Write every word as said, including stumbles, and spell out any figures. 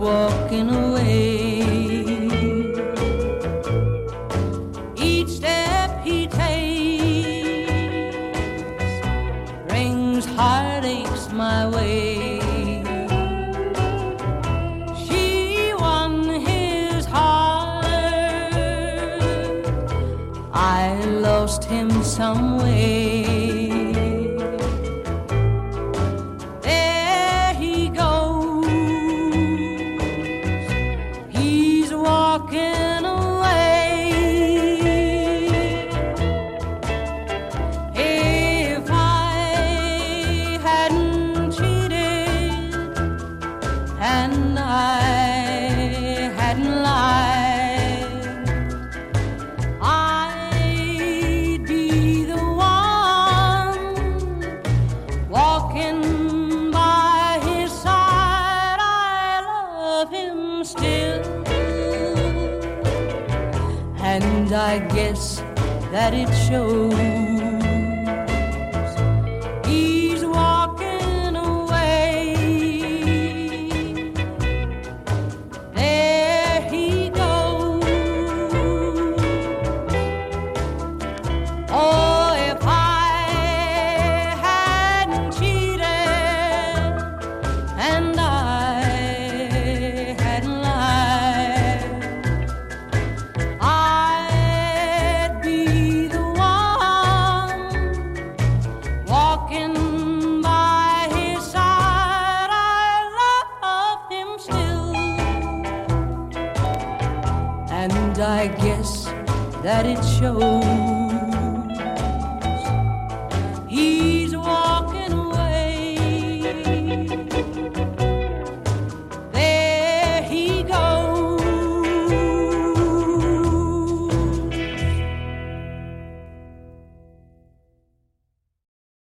walking away. Each step he takes brings heartaches my way. She won his heart, I lost him some way. There he goes, he's walking away. If I hadn't cheated and I hadn't lied, I'd be the one walking by his side. I love him still, and I guess that it shows. He's walking away. There he goes. Oh, if I hadn't cheated and I hadn't lied, I'd be the one walking by his side. I love him still, and I guess that it shows.